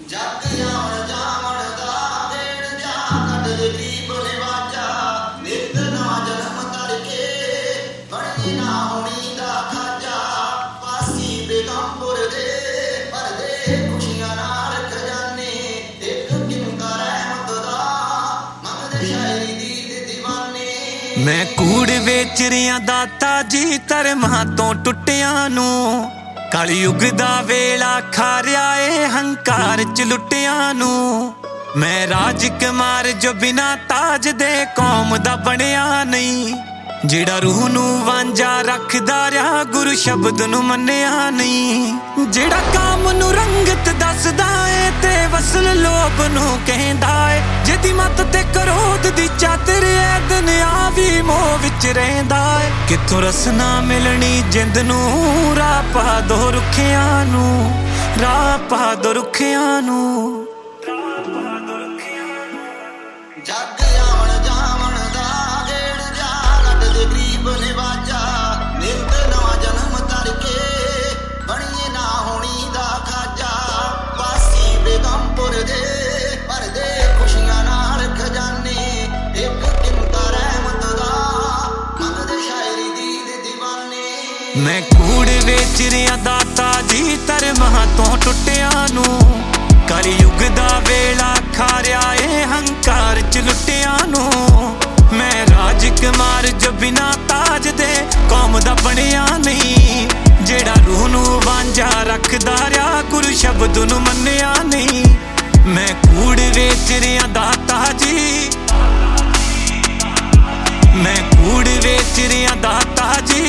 जग आउण जावण दा देण जा कट गरीब ने वाजा नित नवा जन्म तरके बणी ना होनी दा खाजा पासी बेगमपुर दे परदे खुशियां नाल खजाने एक किनका रहमत दा मंगदे शायरी दी दीवाने मैं कूड़ वेच रिया दाता जी धर्मां तो टुटियां नू कलयुग दा वेला खा रिया ए हंकार च लुटियां नू मैं राजकुमार जो बिना ताज दे कौम दा बनिया नहीं जिहड़ा रूह नू वांझा रखदा रहा गुरु शब्द नू मन्निया नहीं जिहड़ा काम नू रंगत दसदा ए ते वसल लोभ नू कहंदा ए जिहदी मत ते क्रोध दी चादर ए दुनिया भी मोह विच रहिंदा ए किथों रसना मिलनी जिंद नू राह पा दो रुखियां नू राह पा दो रुखियां नू जग आउण जावण दा देण जा कट गरीब ने वाजा नित नवा जन्म तरके बणीए ना होनी दा खाजा पासी बेगमपुर दे परदे खुशियां नाल खजाने एक किनका रहमत दा मंगदे शायरी दी दीवाने मैं कूड़ वेच रिया दाता जी धर्मां तो टुटियां नू कलयुग दा वेला खा रिया ए हंकार च लुटियां नू मैं राजकुमार जो बिना ताज दे कौम दा बनिया नहीं जेड़ा रूह नू वांझा रखदा रहा गुरु शब्द नू मन्निया नहीं मैं कूड़ वेच रिया दाता जी मैं कूड़ वेच रिया दाता जी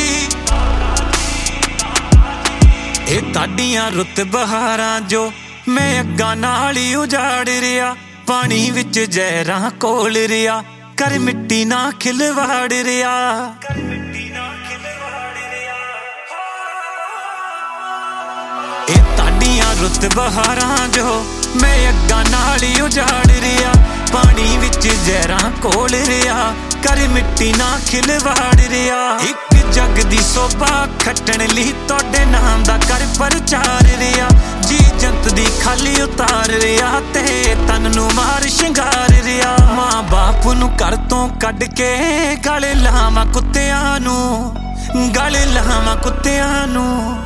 ए ताडियां रुत बहारां जो मैं अग्गा नाल ही उजाड़ रिया पानी विच जहरां कोल रिया कर मिट्टी ना खिलवाड़ रिया ए ताडियां रुत बहारां जो मैं अग्गा नाल ही उजाड़ रिया पानी विच जहरां कोल रिया कर मिट्टी ना खिलवाड़ रिया एक जग दी सोभा खट्टण लई तोड़े नाम दा कर प्रचार रिया जी जंत दी खाली उतार रिया ते तन नू मार शिंगार रिया मां बाप नू घर तो कढ के गले लावां कुत्तियां नू गले लावां कुत्तियां नू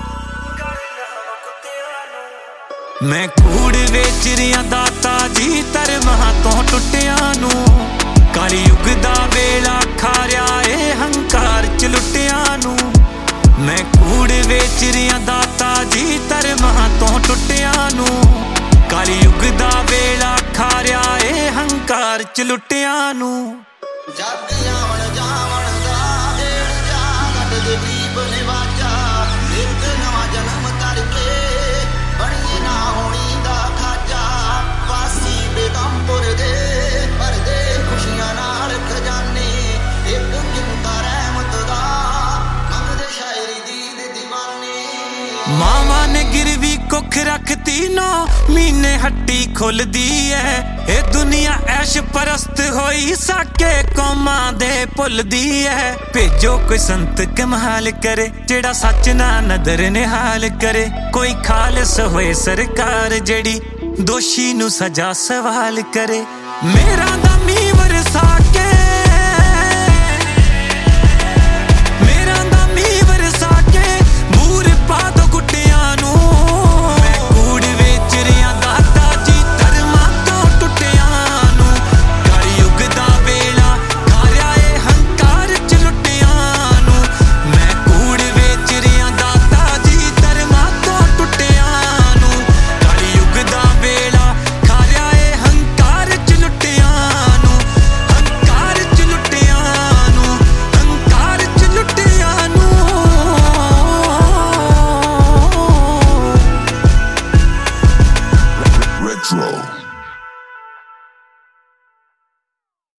मैं कूड़ वेच रिया दाता जी धर्मां तो टुटियां नू कलयुग दा वेला खा रिया ए हंकार च लुटियां नू मैं कूड़ वेच रिया दाता जी धर्मां तो टुटियां नू कलयुग दा वेला खा रिया ए हंकार च लुटियां नू जग आउण जावण दा देण जा कट गरीब ने वाजा नित नवा जन्म तरके बणीए ना होनी दा खाजा पासी बेगमपुर दे परदे खुशियां नाल खजाने एक किनका रहमत दा मंगदे शायरी दी दीवाने मामा ने गिरवी कुख रखती नौ महीने हट्टी खुलदी है ए दुनिया ऐश परस्त होई साके कौमां दे भुलदी है भेजो कोई संत कमाल करे जेड़ा सच ना नदर निहाल करे कोई खालस होए सरकार जेड़ी दोषी नू सजा सवाल करे मेरा